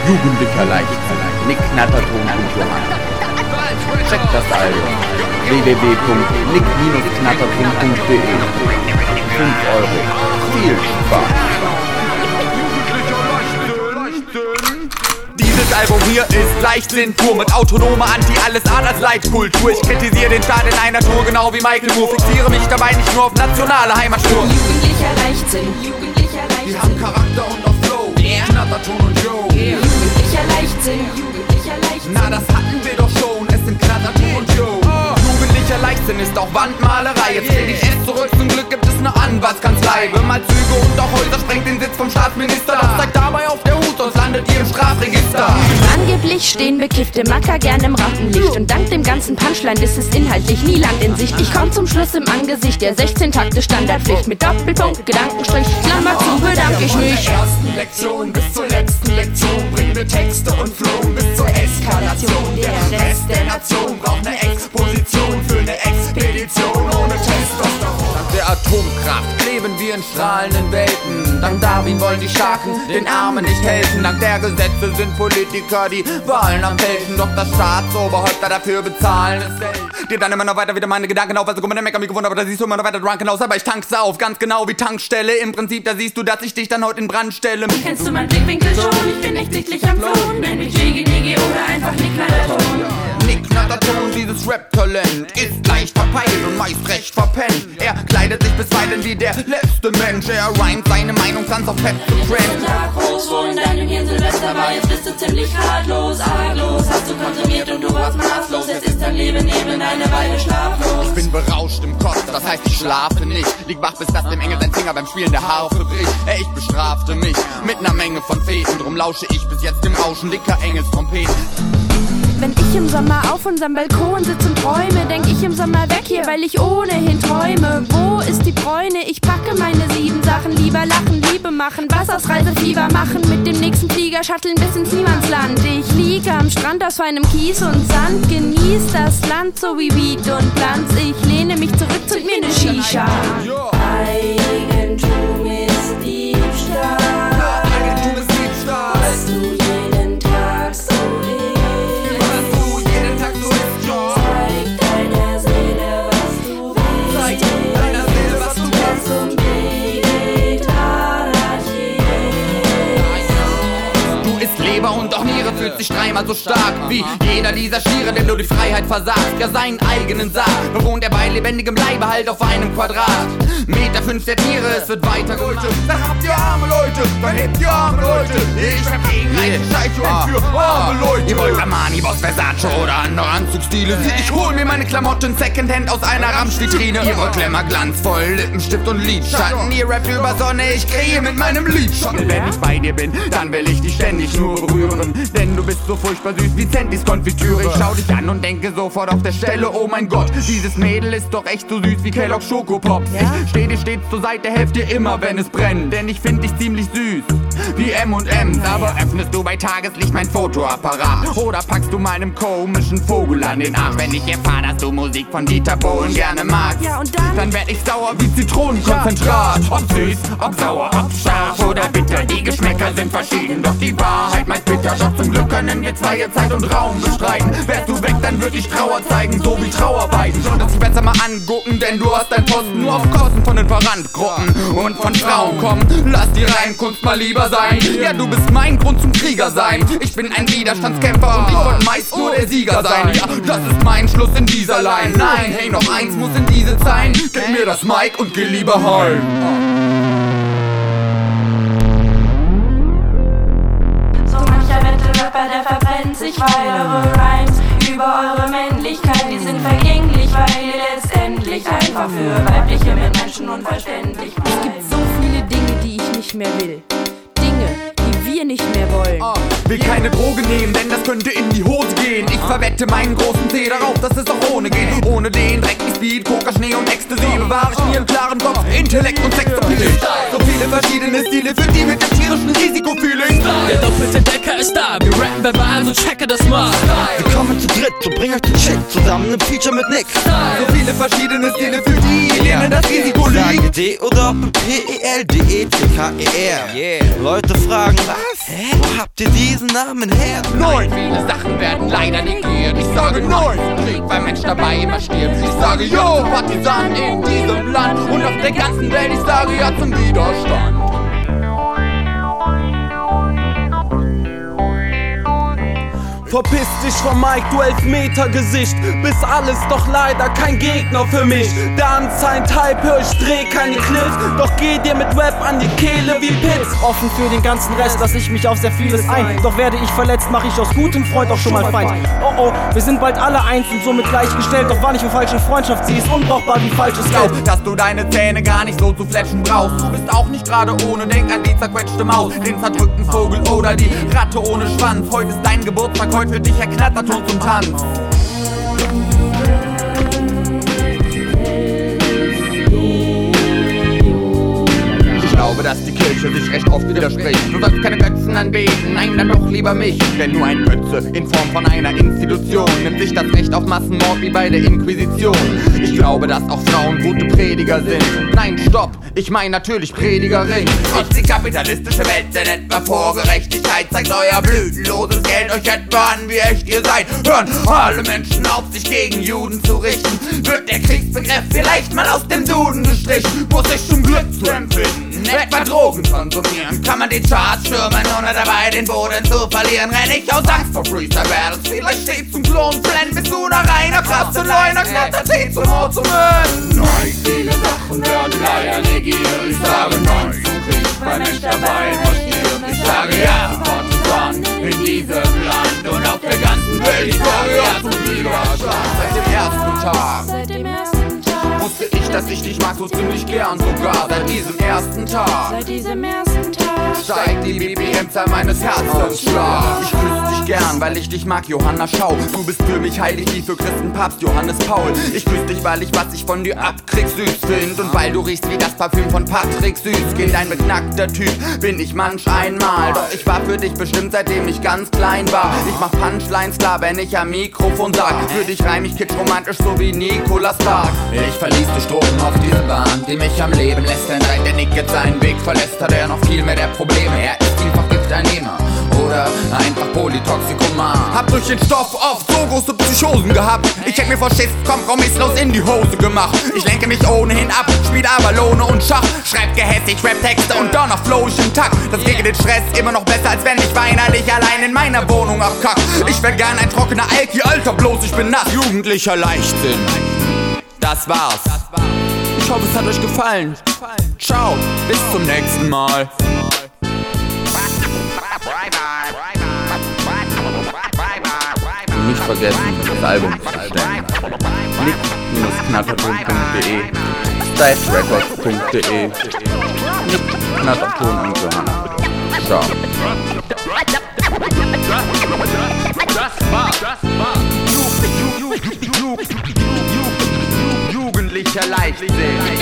jugendlicher Leichtsinn, Nick Knatterton und Johanna. Checkt das Album www.nick-knatterton.de. 5 Euro. Viel Spaß. Dieses Album hier ist Leichtsinn pur, mit autonomer Anti-Alles-Anders-Leitkultur. Ich kritisiere den Staat in einer Tour, genau wie Michael Moore. Fixiere mich dabei nicht nur auf nationale Heimatspur. Jugendlicher Leichtsinn, jugendlicher Leichtsinn. Die haben Charakter und auch Flow, Knatterton und Joe. Jugendlicher Leichtsinn, jugendlicher Leichtsinn. Na, das hatten wir doch schon, es sind Knatterton und Joe. Jugendlicher Leichtsinn ist auch Wandmalerei. Jetzt dreh ich es zurück, zum Glück gibt es eine Anwaltskanzlei. Mal Züge und auch Häuser sprengt den Sitz vom Staatsminister. Doch zeigt dabei auf der Hut, sonst landet ihr im Strafregister. Angeblich stehen bekiffte Macker gern im Rampenlicht. Und dank dem ganzen Punchline ist es inhaltlich nie Land in Sicht. Ich komm zum Schluss im Angesicht der 16 Takte Standardpflicht. Mit Doppelpunkt, Gedankenstrich, Klammer zu, bedanke ich mich. Von der ersten Lektion bis zur letzten Lektion bringen wir Texte und Flow bis zur Eskalation. Der Rest der Nation braucht eine Exposition für eine Expedition ohne Testosteron. Dank der Atomkraft kleben wir in strahlenden Welten. Dank Darwin wollen die Schaken den Armen nicht helfen. Dank der Gesetze sind Politiker die Wahlen am fälschen. Doch das Staatsoberhäupter dafür bezahlen es selten. Dir dann immer noch weiter wieder meine Gedanken auf. Also guck mal, der Mecker mich gewundert, aber da siehst du immer noch weiter drunken aus. Aber ich tank's auf, ganz genau wie Tankstelle. Im Prinzip, da siehst du, dass ich dich dann heute in Brand stelle. Kennst du meinen Blickwinkel schon? Ich bin echt sichtlich am Flohen. Nenn mich Jiggy Niggy oder einfach Nick Knatterton. Nick Knatterton, dieses Rap-Talent ist leicht verpeilt und meist recht verpennt. Er kleidet sich bisweilen wie der letzte Mensch. Er rhymt seine Meinung ganz auf Pep zu Trend. Tag groß, wo in deinem Hirn Silvester war. Jetzt bist du ziemlich ratlos, arglos. Hast du konsumiert und du warst maßlos. Jetzt ist dein Leben eben eine Weile schlaflos. Ich bin berauscht im Kopf, das heißt ich schlafe nicht. Lieg wach, bis das dem Engel sein Finger beim Spielen der Harfe bricht. Ich bestrafte mich mit ner Menge von Feten. Drum lausche ich bis jetzt dem Rauschen dicker Engelstrompeten. Wenn ich im Sommer auf unserem Balkon sitze und träume, denk ich im Sommer weg hier, weil ich ohnehin träume. Wo ist die Bräune? Ich packe meine 7 Sachen. Lieber lachen, Liebe machen, Wassersreisefieber machen. Mit dem nächsten Flieger shutteln bis ins Niemandsland. Ich liege am Strand aus feinem Kies und Sand. Genieß das Land so wie Weed und Glanz. Ich lehne mich zurück, zünd mir ne Shisha. Eigentum ist Diebstahl. Eigentum ist Diebstahl. Was du jeden Tag so Zeig deiner Seele, was du willst. Der zum Du isst Leber und auch Niere, fühlt sich dreimal so stark wie jeder dieser Stiere, der nur die Freiheit versagt. Ja, seinen eigenen Sarg bewohnt er bei lebendigem Leibe halt auf einem Quadrat. 1,5 Meter der Tiere, es wird weiter gemacht. Dann habt ihr arme Leute, dann hebt ihr arme Leute. Ich hab gegen einen Scheichhund für arme Leute. Ihr wollt Armani, Boss, Versace oder andere Anzugsstile. Ich hol mir meine Klamotten Secondhand aus einer Ramschvitrine. Ihr wollt Glamour, glanzvoll, Lippenstift und Lidschatten. Ihr rappt über Sonne, ich kreiere mit meinem Lidschatten. Wenn ich bei dir bin, dann will ich dich ständig nur berühren. Denn du bist so furchtbar süß wie Centis Konfitüre. Ich schau dich an und denke sofort auf der Stelle, oh mein Gott, dieses Mädel ist doch echt so süß wie Kellogg's Schokopops. Ich steh dir stets zur Seite, helf dir immer, wenn es brennt. Denn ich find dich ziemlich süß, wie M&M's. Aber öffnest du bei Tageslicht mein Fotoapparat? Oder packst du meinem komischen Vogel an den Arsch? Wenn ich erfahr, dass du Musik von Dieter Bohlen gerne magst, Ja, und dann werd ich sauer wie Zitronenkonzentrat. Ob süß, ob sauer, ob scharf oder bitter, die Geschmäcker sind verschieden, doch die Wahrheit meist bitter. Doch zum Glück können wir zwei Zeit und Raum bestreiten. Wärst du weg, dann würd ich Trauer zeigen, so wie Trauarbeiten. Schon dass ich besser mal angucken, denn du hast dein Posten nur auf Kosten von den Verrandgruppen und von Frauen. Komm, lass die Reinkunft mal lieber sein. Ja, du bist mein Grund zum Krieger sein. Ich bin ein Widerstandskämpfer und ich wollte meist nur der Sieger sein. Ja, das ist mein Schluss in dieser Line. Nein, hey, noch eins muss in diese sein. Gib mir das Mic und geh lieber heim. So mancher Wettbewerber, der verbrennt sich, weil eure Rhymes über eure Männlichkeit, die sind vergänglich, weil ihr letztendlich einfach für weibliche Mitmenschen unverständlich seid. Es gibt so viele Dinge, die ich nicht mehr will. Dinge, die wir nicht mehr wollen. Will keine Droge nehmen, denn das könnte in die Hose gehen. Ich verwette meinen großen Tee darauf, dass es auch ohne geht. Ohne den Dreck wie Speed, Coca, Schnee und Ecstasy bewahre ich mir einen klaren Kopf, Intellekt und Sex. So viel viele verschiedene Stile für die mit dem tierischen Risikofeeling. Der doppelte Decker ist da, wir rappen verbal, also checke das mal. Wir kommen zu dritt und bringen euch den Shit zusammen im Feature mit Nick. So viele verschiedene Stile für die, denen das Risiko liegt. Sage D oder P-E-L-D-E-C-K-E-R. Leute fragen, was? Wo habt ihr diesen Namen her? Nein! Viele Sachen werden leider negiert. Ich sage nein! Krieg beim Mensch dabei immer stirbt. Ich sage yo, Partisan in diesem Land und auf der ganzen Welt. Ich sage ja zum Widerstand. Verpiss dich vom Mike, du Elfmeter-Gesicht. Bist alles doch leider kein Gegner für mich. Der anscheinend Hype, hör ich dreh keine Clips. Doch geh dir mit Rap an die Kehle wie Pitts. Offen für den ganzen Rest, lass ich mich auf sehr vieles ein. Doch werde ich verletzt, mach ich aus gutem Freund auch schon mal Feind. Oh oh, wir sind bald alle eins und somit gleichgestellt. Doch wann ich für falsche Freundschaft, sie ist unbrauchbar wie falsches Geld. Dass du deine Zähne gar nicht so zu fletschen brauchst. Du bist auch nicht gerade ohne, denk an die zerquetschte Maus, den zerdrückten Vogel oder die Ratte ohne Schwanz. Heute ist dein Geburtstag, heute für dich ein Knatterton zum Tanz. Ich glaube, dass die Kirche sich recht oft widerspricht. Du sollst keine Götzen anbeten, nein, dann doch lieber mich. Denn nur ein Götze in Form von einer Institution nimmt sich das Recht auf Massenmord wie bei der Inquisition. Ich glaube, dass auch Frauen gute Prediger sind. Nein, stopp, ich meine natürlich Predigerin. Ob die kapitalistische Welt denn etwa vor Gerechtigkeit zeigt euer blütenloses Geld euch etwa an, wie echt ihr seid. Hören alle Menschen auf, sich gegen Juden zu richten. Wird der Kriegsbegriff vielleicht mal aus dem Duden gestrichen? Muss ich zum Glück zu empfinden, etwa Drogen konsumieren? Kann man die Charts stürmen, ohne dabei den Boden zu verlieren? Renn ich aus Angst vor Freestyle Battles, vielleicht steht zum Klon, blend bist du nach einer Kraft zu neuner Knatter, Tee zum Mord zu müssen. Nein, viele Sachen werden leider negiert. Ich sage nein zum Krieg, weil Mensch dabei marschiert. Ich sage ja, Partisan in diesem Land und auf der ganzen Welt. Ich sage ja zum Widerstand. Seit dem ersten Tag wusste ich, dass ich dich mag, so ziemlich gern sogar. Seit diesem ersten Tag steigt die BPM-Zahl meines Herzensschlags. Ich küsse dich gern, weil ich dich mag, Johanna Schau. Du bist für mich heilig wie für Christen Papst Johannes Paul. Ich küsse dich, weil ich was ich von dir abkrieg süß find. Und weil du riechst wie das Parfüm von Patrick Süßkind. Ein beknackter Typ bin ich manch einmal. Doch ich war für dich bestimmt, seitdem ich ganz klein war. Ich mach Punchlines klar, wenn ich am Mikrofon sag. Für dich reim ich kitsch romantisch, so wie Nicolas Sparks. Ich verließ die Strom auf diese Bahn, die mich am Leben lässt. Denn seit der Nick jetzt seinen Weg verlässt, hat er noch viel mehr der Probleme. Er ist vielfach Gifteinnehmer oder einfach Polytoxikoman. Hab durch den Stoff oft so große Psychosen gehabt. Ich hätt mir vor Schiss kompromisslos in die Hose gemacht. Ich lenke mich ohnehin ab, spiel Avalone und Schach. Schreib gehässig Rap-Texte und dann noch flow ich im Takt. Das gegen den Stress immer noch besser, als wenn ich weinerlich allein in meiner Wohnung abkack. Ich wär gern ein trockener Alki, Alter, bloß ich bin nass. Jugendlicher Leichtsinn. Das war's. Ich hoffe, es hat euch gefallen. Ciao, bis zum nächsten Mal. Und nicht vergessen, das Album zu bestellen. nick-knatterton.de, stylesrecords.de, Nick Knatterton und Johanna. Ciao. Jugendlicher Leichtsinn.